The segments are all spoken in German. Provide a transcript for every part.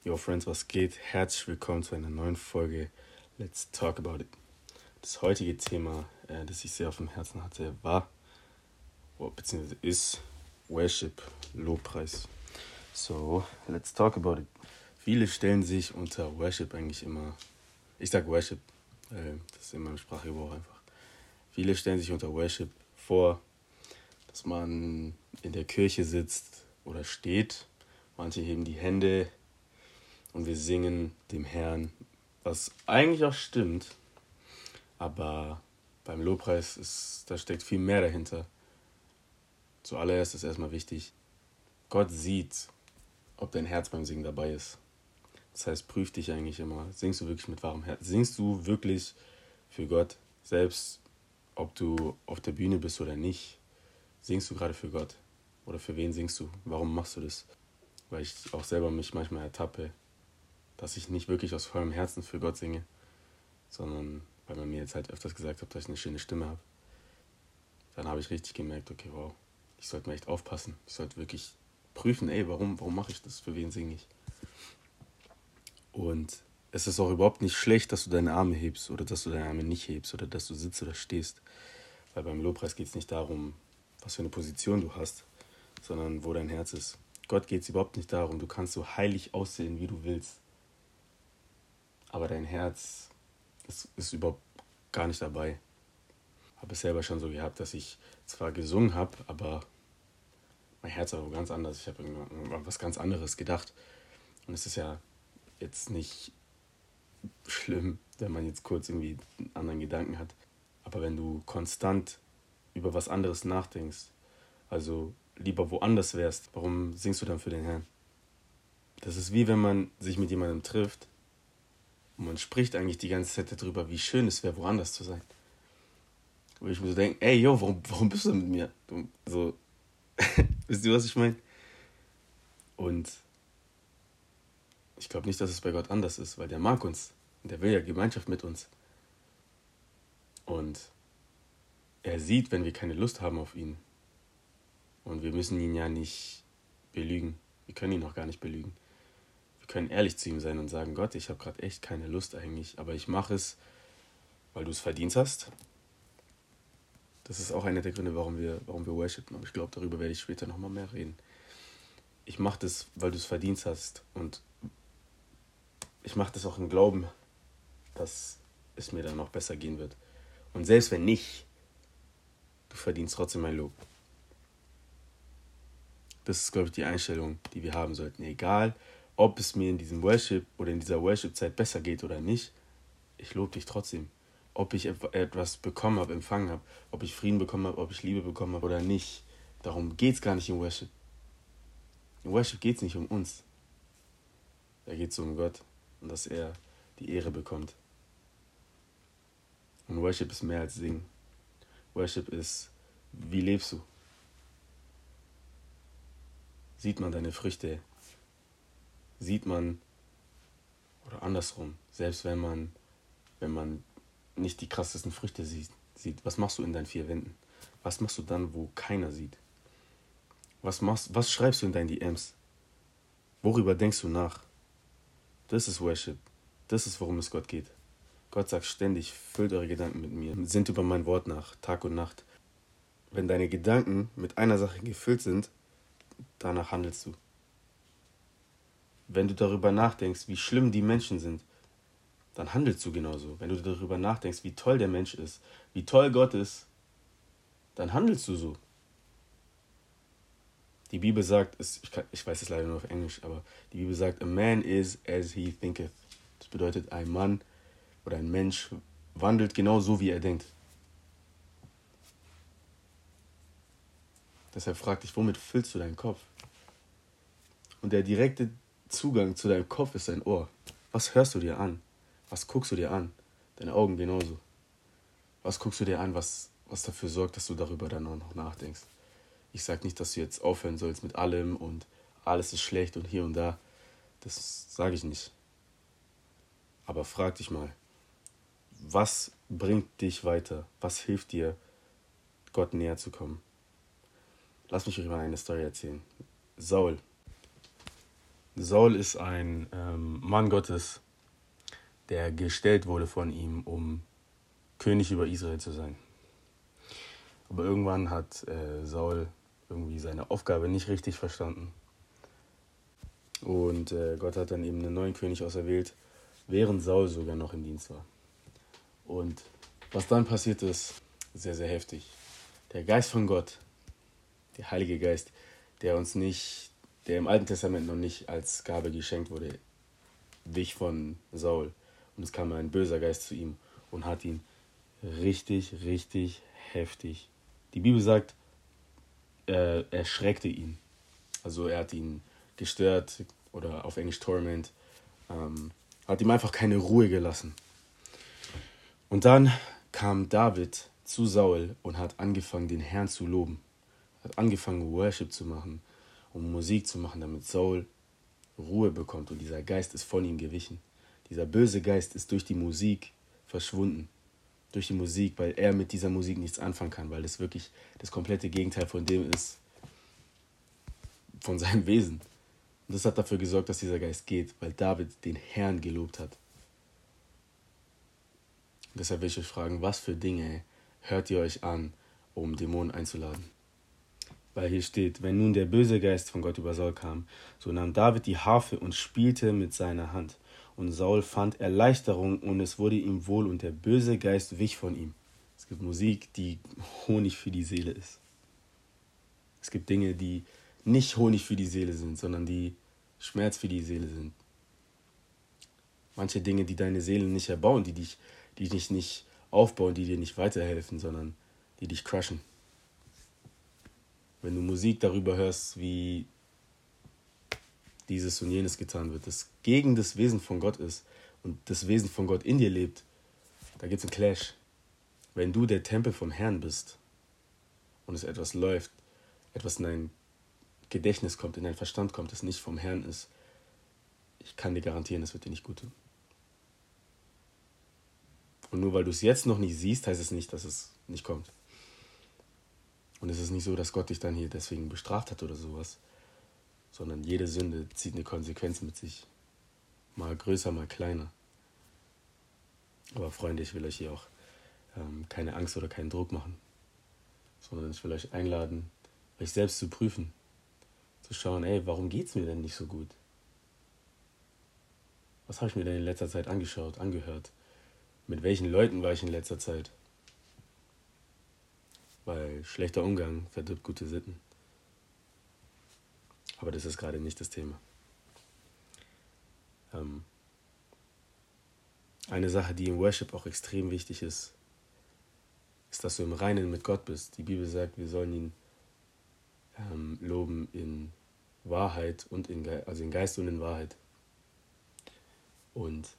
Yo Friends, was geht? Herzlich willkommen zu einer neuen Folge Let's Talk About It. Das heutige Thema, das ich sehr auf dem Herzen hatte, beziehungsweise ist Worship, Lobpreis. So, let's talk about it. Viele stellen sich unter Worship eigentlich immer, ich sag Worship, das ist in meinem Sprachgebrauch einfach. Viele stellen sich unter Worship vor, dass man in der Kirche sitzt oder steht. Manche heben die Hände und wir singen dem Herrn, was eigentlich auch stimmt. Aber beim Lobpreis da steckt viel mehr dahinter. Zuallererst ist erstmal wichtig, Gott sieht, ob dein Herz beim Singen dabei ist. Das heißt, prüf dich eigentlich immer. Singst du wirklich mit wahrem Herzen? Singst du wirklich für Gott? Selbst ob du auf der Bühne bist oder nicht, singst du gerade für Gott? Oder für wen singst du? Warum machst du das? Weil ich auch selber mich manchmal ertappe, dass ich nicht wirklich aus vollem Herzen für Gott singe, sondern weil man mir jetzt halt öfters gesagt hat, dass ich eine schöne Stimme habe. Dann habe ich richtig gemerkt, okay, wow, ich sollte mir echt aufpassen. Ich sollte wirklich prüfen, warum mache ich das? Für wen singe ich? Und es ist auch überhaupt nicht schlecht, dass du deine Arme hebst oder dass du deine Arme nicht hebst oder dass du sitzt oder stehst. Weil beim Lobpreis geht es nicht darum, was für eine Position du hast, sondern wo dein Herz ist. Gott geht es überhaupt nicht darum, du kannst so heilig aussehen, wie du willst. Aber dein Herz ist überhaupt gar nicht dabei. Habe es selber schon so gehabt, dass ich zwar gesungen habe, aber mein Herz war ganz anders. Ich habe irgendwann was ganz anderes gedacht. Und es ist ja jetzt nicht schlimm, wenn man jetzt kurz irgendwie einen anderen Gedanken hat. Aber wenn du konstant über was anderes nachdenkst, also lieber woanders wärst, warum singst du dann für den Herrn? Das ist wie wenn man sich mit jemandem trifft und man spricht eigentlich die ganze Zeit darüber, wie schön es wäre, woanders zu sein. Wo ich mir so denke, warum bist du mit mir? So, wisst ihr, was ich meine? Und ich glaube nicht, dass es bei Gott anders ist, weil der mag uns. Und der will ja Gemeinschaft mit uns. Und er sieht, wenn wir keine Lust haben auf ihn. Und wir müssen ihn ja nicht belügen. Wir können ihn auch gar nicht belügen. Wir können ehrlich zu ihm sein und sagen, Gott, ich habe gerade echt keine Lust eigentlich, aber ich mache es, weil du es verdient hast. Das ist auch einer der Gründe, warum wir worshipen. Aber ich glaube, darüber werde ich später nochmal mehr reden. Ich mache das, weil du es verdient hast. Und ich mache das auch im Glauben, dass es mir dann auch besser gehen wird. Und selbst wenn nicht, du verdienst trotzdem mein Lob. Das ist, glaube ich, die Einstellung, die wir haben sollten. Egal, ob es mir in diesem Worship oder in dieser Worship-Zeit besser geht oder nicht, ich lobe dich trotzdem. Ob ich etwas bekommen habe, empfangen habe, ob ich Frieden bekommen habe, ob ich Liebe bekommen habe oder nicht. Darum geht es gar nicht im Worship. Im Worship geht es nicht um uns. Da geht es um Gott und dass er die Ehre bekommt. Und Worship ist mehr als Singen. Worship ist, wie lebst du? Sieht man deine Früchte? Sieht man, oder andersrum, selbst wenn man nicht die krassesten Früchte sieht, was machst du in deinen 4 Wänden? Was machst du dann, wo keiner sieht? Was schreibst du in deinen DMs? Worüber denkst du nach? Das ist Worship. Das ist, worum es Gott geht. Gott sagt ständig, füllt eure Gedanken mit mir. Sinnt über mein Wort nach, Tag und Nacht. Wenn deine Gedanken mit einer Sache gefüllt sind, danach handelst du. Wenn du darüber nachdenkst, wie schlimm die Menschen sind, dann handelst du genauso. Wenn du darüber nachdenkst, wie toll der Mensch ist, wie toll Gott ist, dann handelst du so. Die Bibel sagt, ich weiß es leider nur auf Englisch, aber die Bibel sagt, a man is as he thinketh. Das bedeutet, ein Mann oder ein Mensch wandelt genau so, wie er denkt. Deshalb frag dich, womit füllst du deinen Kopf? Und der direkte Zugang zu deinem Kopf ist dein Ohr. Was hörst du dir an? Was guckst du dir an? Deine Augen genauso. Was guckst du dir an, was dafür sorgt, dass du darüber dann auch noch nachdenkst? Ich sage nicht, dass du jetzt aufhören sollst mit allem und alles ist schlecht und hier und da. Das sage ich nicht. Aber frag dich mal, was bringt dich weiter? Was hilft dir, Gott näher zu kommen? Lass mich euch mal eine Story erzählen. Saul Saul ist ein Mann Gottes, der gestellt wurde von ihm, um König über Israel zu sein. Aber irgendwann hat Saul irgendwie seine Aufgabe nicht richtig verstanden. Und Gott hat dann eben einen neuen König auserwählt, während Saul sogar noch im Dienst war. Und was dann passiert ist, sehr, sehr heftig. Der Geist von Gott, der Heilige Geist, der im Alten Testament noch nicht als Gabe geschenkt wurde, wich von Saul. Und es kam ein böser Geist zu ihm und hat ihn richtig, richtig heftig. Die Bibel sagt, er schreckte ihn. Also er hat ihn gestört oder auf Englisch torment, hat ihm einfach keine Ruhe gelassen. Und dann kam David zu Saul und hat angefangen, den Herrn zu loben. Hat angefangen, Worship zu machen und Musik zu machen, damit Saul Ruhe bekommt. Und dieser Geist ist von ihm gewichen. Dieser böse Geist ist durch die Musik verschwunden. Durch die Musik, weil er mit dieser Musik nichts anfangen kann, weil es wirklich das komplette Gegenteil von dem ist, von seinem Wesen. Und das hat dafür gesorgt, dass dieser Geist geht, weil David den Herrn gelobt hat. Und deshalb will ich euch fragen, was für Dinge hört ihr euch an, um Dämonen einzuladen? Weil hier steht, wenn nun der böse Geist von Gott über Saul kam, so nahm David die Harfe und spielte mit seiner Hand. Und Saul fand Erleichterung und es wurde ihm wohl und der böse Geist wich von ihm. Es gibt Musik, die Honig für die Seele ist. Es gibt Dinge, die nicht Honig für die Seele sind, sondern die Schmerz für die Seele sind. Manche Dinge, die deine Seele nicht erbauen, die dich nicht aufbauen, die dir nicht weiterhelfen, sondern die dich crushen. Wenn du Musik darüber hörst, wie dieses und jenes getan wird, das gegen das Wesen von Gott ist und das Wesen von Gott in dir lebt, da gibt es einen Clash. Wenn du der Tempel vom Herrn bist und es etwas läuft, etwas in dein Gedächtnis kommt, in dein Verstand kommt, das nicht vom Herrn ist, ich kann dir garantieren, das wird dir nicht gut tun. Und nur weil du es jetzt noch nicht siehst, heißt es nicht, dass es nicht kommt. Und es ist nicht so, dass Gott dich dann hier deswegen bestraft hat oder sowas, sondern jede Sünde zieht eine Konsequenz mit sich. Mal größer, mal kleiner. Aber Freunde, ich will euch hier auch keine Angst oder keinen Druck machen, sondern ich will euch einladen, euch selbst zu prüfen, zu schauen, warum geht's mir denn nicht so gut? Was habe ich mir denn in letzter Zeit angeschaut, angehört? Mit welchen Leuten war ich in letzter Zeit? Weil schlechter Umgang verdirbt gute Sitten. Aber das ist gerade nicht das Thema. Eine Sache, die im Worship auch extrem wichtig ist, dass du im Reinen mit Gott bist. Die Bibel sagt, wir sollen ihn loben in Wahrheit und in Geist und in Wahrheit. Und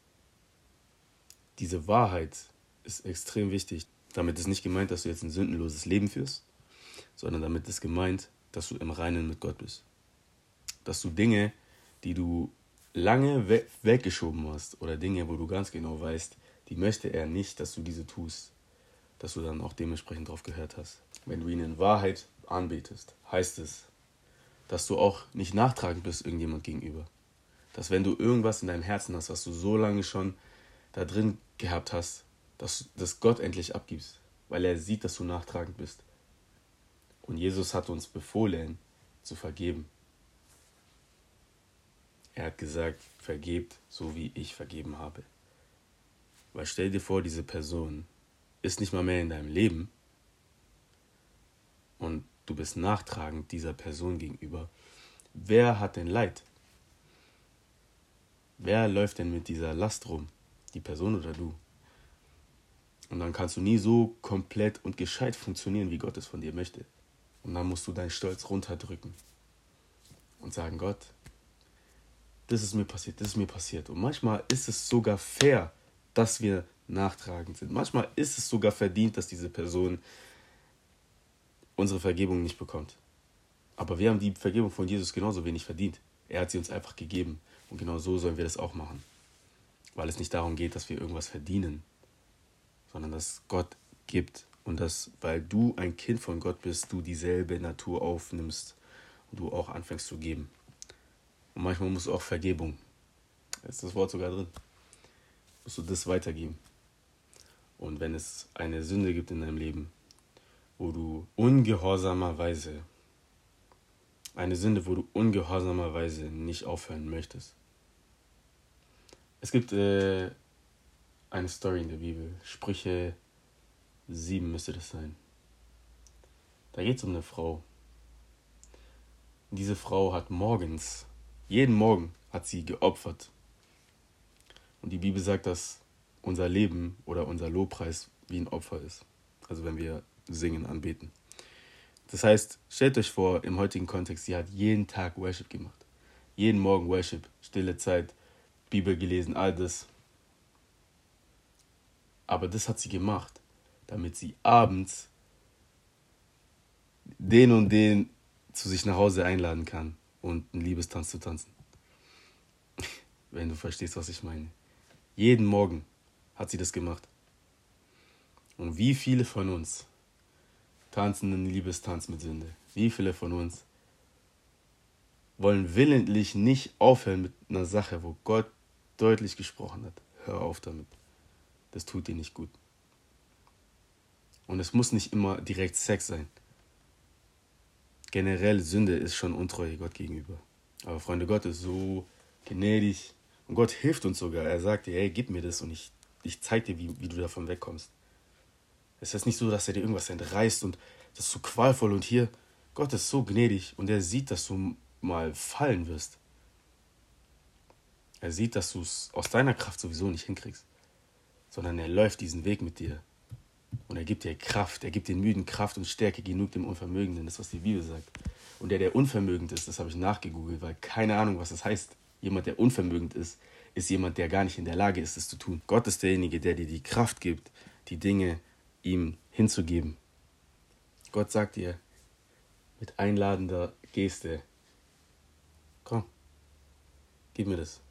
diese Wahrheit ist extrem wichtig. Damit ist nicht gemeint, dass du jetzt ein sündenloses Leben führst, sondern damit ist gemeint, dass du im Reinen mit Gott bist. Dass du Dinge, die du lange weggeschoben hast oder Dinge, wo du ganz genau weißt, die möchte er nicht, dass du diese tust, dass du dann auch dementsprechend drauf gehört hast. Wenn du ihn in Wahrheit anbetest, heißt es, dass du auch nicht nachtragend bist irgendjemand gegenüber. Dass wenn du irgendwas in deinem Herzen hast, was du so lange schon da drin gehabt hast, dass das Gott endlich abgibst, weil er sieht, dass du nachtragend bist. Und Jesus hat uns befohlen, zu vergeben. Er hat gesagt, vergebt, so wie ich vergeben habe. Weil stell dir vor, diese Person ist nicht mal mehr in deinem Leben und du bist nachtragend dieser Person gegenüber. Wer hat denn Leid? Wer läuft denn mit dieser Last rum? Die Person oder du? Und dann kannst du nie so komplett und gescheit funktionieren, wie Gott es von dir möchte. Und dann musst du deinen Stolz runterdrücken und sagen, Gott, das ist mir passiert. Und manchmal ist es sogar fair, dass wir nachtragend sind. Manchmal ist es sogar verdient, dass diese Person unsere Vergebung nicht bekommt. Aber wir haben die Vergebung von Jesus genauso wenig verdient. Er hat sie uns einfach gegeben. Und genau so sollen wir das auch machen. Weil es nicht darum geht, dass wir irgendwas verdienen, sondern dass Gott gibt und dass, weil du ein Kind von Gott bist, du dieselbe Natur aufnimmst und du auch anfängst zu geben. Und manchmal musst du auch Vergebung. Da ist das Wort sogar drin. Musst du das weitergeben. Und wenn es eine Sünde gibt in deinem Leben, wo du ungehorsamerweise nicht aufhören möchtest. Es gibt eine Story in der Bibel, Sprüche 7 müsste das sein. Da geht es um eine Frau. Diese Frau hat jeden Morgen hat sie geopfert. Und die Bibel sagt, dass unser Leben oder unser Lobpreis wie ein Opfer ist. Also wenn wir singen, anbeten. Das heißt, stellt euch vor, im heutigen Kontext, sie hat jeden Tag Worship gemacht. Jeden Morgen Worship, stille Zeit, Bibel gelesen, all das. Aber das hat sie gemacht, damit sie abends den und den zu sich nach Hause einladen kann und einen Liebestanz zu tanzen. Wenn du verstehst, was ich meine. Jeden Morgen hat sie das gemacht. Und wie viele von uns tanzen einen Liebestanz mit Sünde? Wie viele von uns wollen willentlich nicht aufhören mit einer Sache, wo Gott deutlich gesprochen hat? Hör auf damit. Das tut dir nicht gut. Und es muss nicht immer direkt Sex sein. Generell Sünde ist schon Untreue Gott gegenüber. Aber Freunde, Gott ist so gnädig. Und Gott hilft uns sogar. Er sagt dir, hey, gib mir das und ich zeig dir, wie du davon wegkommst. Es ist nicht so, dass er dir irgendwas entreißt und das ist so qualvoll und hier. Gott ist so gnädig und er sieht, dass du mal fallen wirst. Er sieht, dass du es aus deiner Kraft sowieso nicht hinkriegst. Sondern er läuft diesen Weg mit dir. Und er gibt dir Kraft. Er gibt den Müden Kraft und Stärke genug dem Unvermögenden. Das ist, was die Bibel sagt. Und der unvermögend ist, das habe ich nachgegoogelt, weil keine Ahnung, was das heißt. Jemand, der unvermögend ist jemand, der gar nicht in der Lage ist, es zu tun. Gott ist derjenige, der dir die Kraft gibt, die Dinge ihm hinzugeben. Gott sagt dir mit einladender Geste, komm, gib mir das.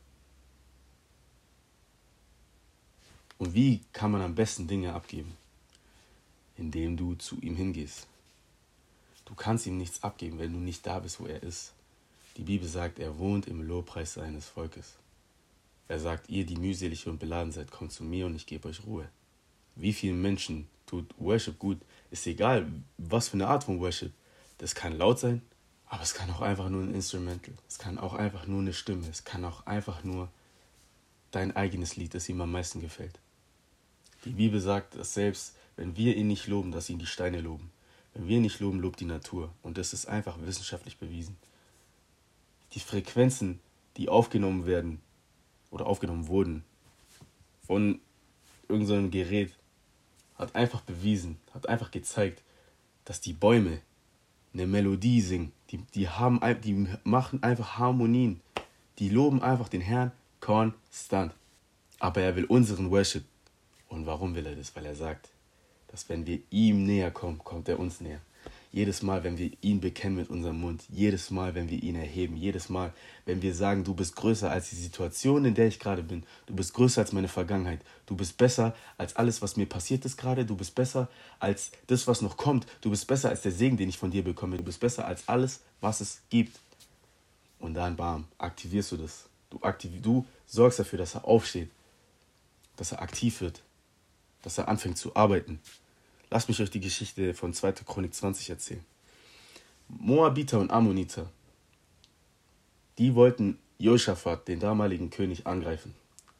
Und wie kann man am besten Dinge abgeben? Indem du zu ihm hingehst. Du kannst ihm nichts abgeben, wenn du nicht da bist, wo er ist. Die Bibel sagt, er wohnt im Lobpreis seines Volkes. Er sagt, ihr, die mühselig und beladen seid, kommt zu mir und ich gebe euch Ruhe. Wie vielen Menschen tut Worship gut? Ist egal, was für eine Art von Worship. Das kann laut sein, aber es kann auch einfach nur ein Instrumental. Es kann auch einfach nur eine Stimme. Es kann auch einfach nur dein eigenes Lied, das ihm am meisten gefällt. Die Bibel sagt, dass selbst wenn wir ihn nicht loben, dass ihn die Steine loben. Wenn wir ihn nicht loben, lobt die Natur. Und das ist einfach wissenschaftlich bewiesen. Die Frequenzen, die aufgenommen werden oder aufgenommen wurden von irgendeinem Gerät, hat einfach bewiesen, hat einfach gezeigt, dass die Bäume eine Melodie singen. Die machen einfach Harmonien. Die loben einfach den Herrn konstant. Aber er will unseren Worship. Und warum will er das? Weil er sagt, dass wenn wir ihm näher kommen, kommt er uns näher. Jedes Mal, wenn wir ihn bekennen mit unserem Mund, jedes Mal, wenn wir ihn erheben, jedes Mal, wenn wir sagen, du bist größer als die Situation, in der ich gerade bin, du bist größer als meine Vergangenheit, du bist besser als alles, was mir passiert ist gerade, du bist besser als das, was noch kommt, du bist besser als der Segen, den ich von dir bekomme, du bist besser als alles, was es gibt. Und dann, bam, aktivierst du das. Du sorgst dafür, dass er aufsteht, dass er aktiv wird, dass er anfängt zu arbeiten. Lasst mich euch die Geschichte von 2. Chronik 20 erzählen. Moabiter und Ammoniter, die wollten Josaphat, den damaligen König, angreifen.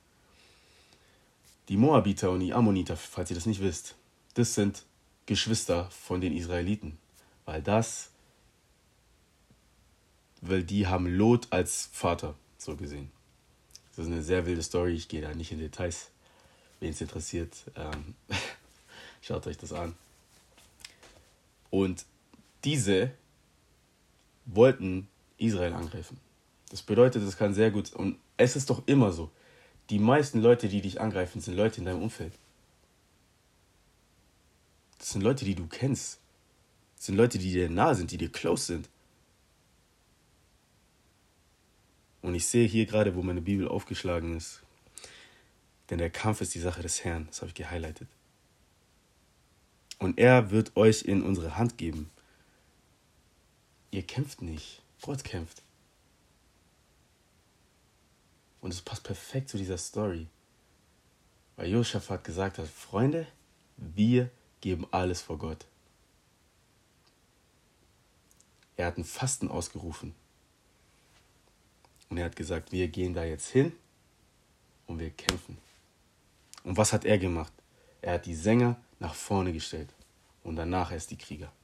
Die Moabiter und die Ammoniter, falls ihr das nicht wisst, das sind Geschwister von den Israeliten. Weil die haben Lot als Vater, so gesehen. Das ist eine sehr wilde Story, ich gehe da nicht in Details. Wen es interessiert, schaut euch das an. Und diese wollten Israel angreifen. Das bedeutet, es kann sehr gut, und es ist doch immer so, die meisten Leute, die dich angreifen, sind Leute in deinem Umfeld. Das sind Leute, die du kennst. Das sind Leute, die dir nahe sind, die dir close sind. Und ich sehe hier gerade, wo meine Bibel aufgeschlagen ist, denn der Kampf ist die Sache des Herrn. Das habe ich gehighlightet. Und er wird euch in unsere Hand geben. Ihr kämpft nicht. Gott kämpft. Und es passt perfekt zu dieser Story. Weil Josaphat gesagt hat, Freunde, wir geben alles vor Gott. Er hat ein Fasten ausgerufen. Und er hat gesagt, wir gehen da jetzt hin und wir kämpfen. Und was hat er gemacht? Er hat die Sänger nach vorne gestellt und danach erst die Krieger.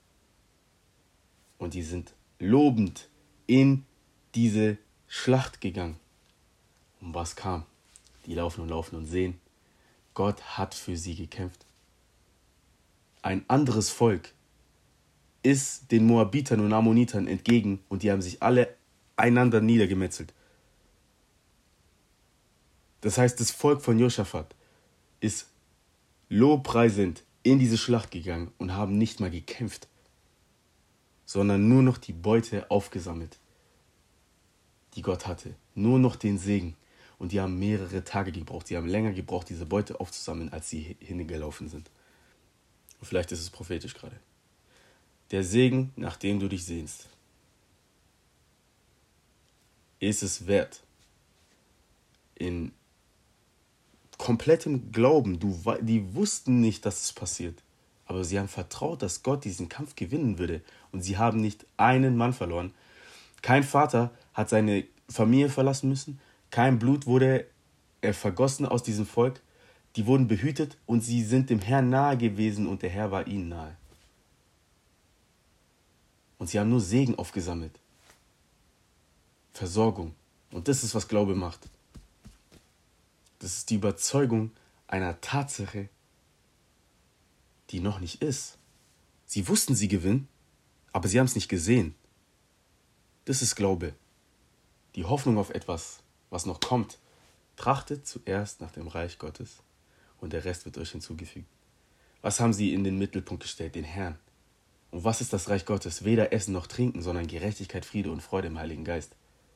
Und die sind lobend in diese Schlacht gegangen. Und was kam? Die laufen und sehen, Gott hat für sie gekämpft. Ein anderes Volk ist den Moabitern und Ammonitern entgegen und die haben sich alle einander niedergemetzelt. Das heißt, das Volk von Josaphat ist lobpreisend in diese Schlacht gegangen und haben nicht mal gekämpft, sondern nur noch die Beute aufgesammelt, die Gott hatte. Nur noch den Segen. Und die haben mehrere Tage gebraucht. Die haben länger gebraucht, diese Beute aufzusammeln, als sie hingelaufen sind. Und vielleicht ist es prophetisch gerade. Der Segen, nach dem du dich sehnst, ist es wert, in komplettem Glauben, die wussten nicht, dass es passiert, aber sie haben vertraut, dass Gott diesen Kampf gewinnen würde. Und sie haben nicht einen Mann verloren. Kein Vater hat seine Familie verlassen müssen. Kein Blut wurde vergossen aus diesem Volk. Die wurden behütet und sie sind dem Herrn nahe gewesen und der Herr war ihnen nahe. Und sie haben nur Segen aufgesammelt. Versorgung. Und das ist, was Glaube macht. Das ist die Überzeugung einer Tatsache, die noch nicht ist. Sie wussten, sie gewinnen, aber sie haben es nicht gesehen. Das ist Glaube. Die Hoffnung auf etwas, was noch kommt. Trachtet zuerst nach dem Reich Gottes und der Rest wird euch hinzugefügt. Was haben sie in den Mittelpunkt gestellt? Den Herrn. Und was ist das Reich Gottes? Weder Essen noch Trinken, sondern Gerechtigkeit, Friede und Freude im Heiligen Geist.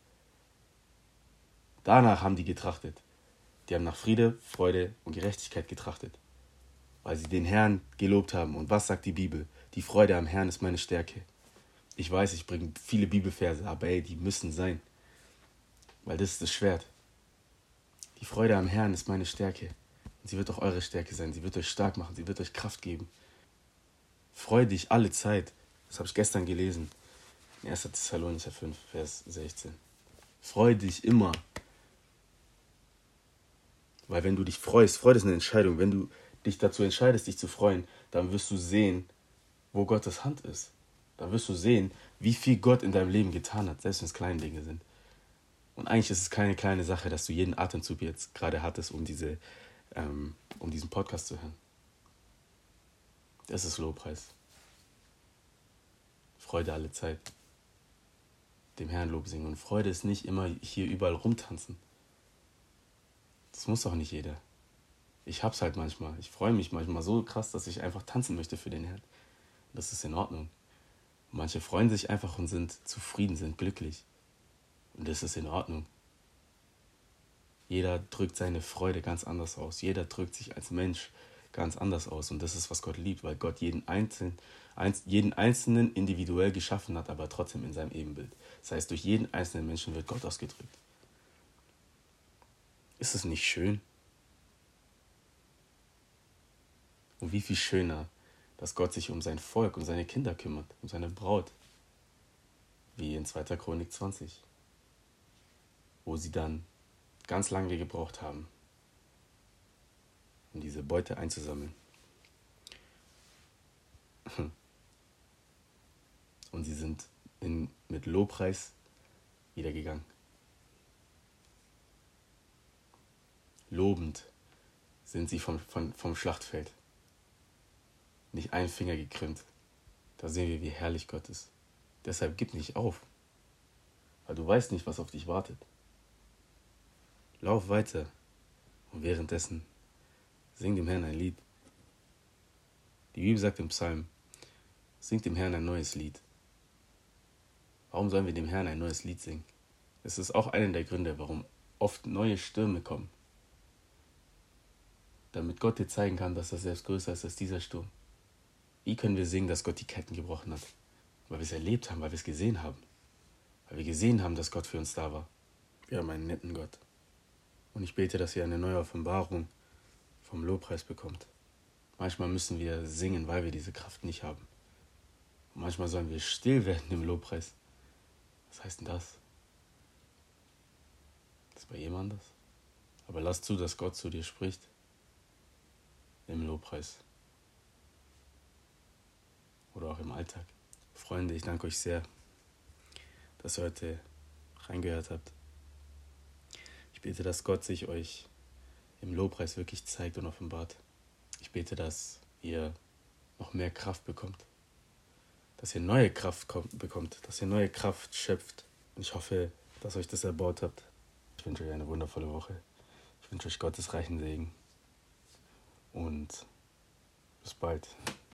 Danach haben die getrachtet. Die haben nach Friede, Freude und Gerechtigkeit getrachtet, weil sie den Herrn gelobt haben. Und was sagt die Bibel? Die Freude am Herrn ist meine Stärke. Ich weiß, ich bringe viele Bibelverse, aber die müssen sein, weil das ist das Schwert. Die Freude am Herrn ist meine Stärke. Und sie wird auch eure Stärke sein. Sie wird euch stark machen. Sie wird euch Kraft geben. Freu dich alle Zeit. Das habe ich gestern gelesen. In 1. Thessalonicher 5, Vers 16. Freu dich immer. Weil wenn du dich freust, Freude ist eine Entscheidung. Wenn du dich dazu entscheidest, dich zu freuen, dann wirst du sehen, wo Gottes Hand ist. Dann wirst du sehen, wie viel Gott in deinem Leben getan hat, selbst wenn es kleine Dinge sind. Und eigentlich ist es keine kleine Sache, dass du jeden Atemzug jetzt gerade hattest, um diesen Podcast zu hören. Das ist Lobpreis. Freude alle Zeit. Dem Herrn Lob singen. Und Freude ist nicht immer hier überall rumtanzen. Das muss auch nicht jeder. Ich hab's halt manchmal. Ich freue mich manchmal so krass, dass ich einfach tanzen möchte für den Herrn. Das ist in Ordnung. Und manche freuen sich einfach und sind zufrieden, sind glücklich. Und das ist in Ordnung. Jeder drückt seine Freude ganz anders aus. Jeder drückt sich als Mensch ganz anders aus. Und das ist, was Gott liebt, weil Gott jeden Einzelnen individuell geschaffen hat, aber trotzdem in seinem Ebenbild. Das heißt, durch jeden einzelnen Menschen wird Gott ausgedrückt. Ist es nicht schön? Und wie viel schöner, dass Gott sich um sein Volk, um seine Kinder kümmert, um seine Braut. Wie in 2. Chronik 20. Wo sie dann ganz lange gebraucht haben, um diese Beute einzusammeln. Und sie sind mit Lobpreis wieder gegangen. Lobend sind sie vom Schlachtfeld. Nicht ein Finger gekrümmt. Da sehen wir, wie herrlich Gott ist. Deshalb gib nicht auf, weil du weißt nicht, was auf dich wartet. Lauf weiter und währenddessen sing dem Herrn ein Lied. Die Bibel sagt im Psalm, singt dem Herrn ein neues Lied. Warum sollen wir dem Herrn ein neues Lied singen? Es ist auch einer der Gründe, warum oft neue Stürme kommen. Damit Gott dir zeigen kann, dass er selbst größer ist als dieser Sturm. Wie können wir singen, dass Gott die Ketten gebrochen hat? Weil wir es erlebt haben, weil wir es gesehen haben. Weil wir gesehen haben, dass Gott für uns da war. Wir haben einen netten Gott. Und ich bete, dass ihr eine neue Offenbarung vom Lobpreis bekommt. Manchmal müssen wir singen, weil wir diese Kraft nicht haben. Und manchmal sollen wir still werden im Lobpreis. Was heißt denn das? Das ist bei jedem anders. Aber lass zu, dass Gott zu dir spricht im Lobpreis oder auch im Alltag. Freunde, ich danke euch sehr, dass ihr heute reingehört habt. Ich bete, dass Gott sich euch im Lobpreis wirklich zeigt und offenbart. Ich bete, dass ihr noch mehr Kraft bekommt, dass ihr neue Kraft bekommt, dass ihr neue Kraft schöpft. Und ich hoffe, dass euch das erbaut habt. Ich wünsche euch eine wundervolle Woche. Ich wünsche euch Gottes reichen Segen und bis bald.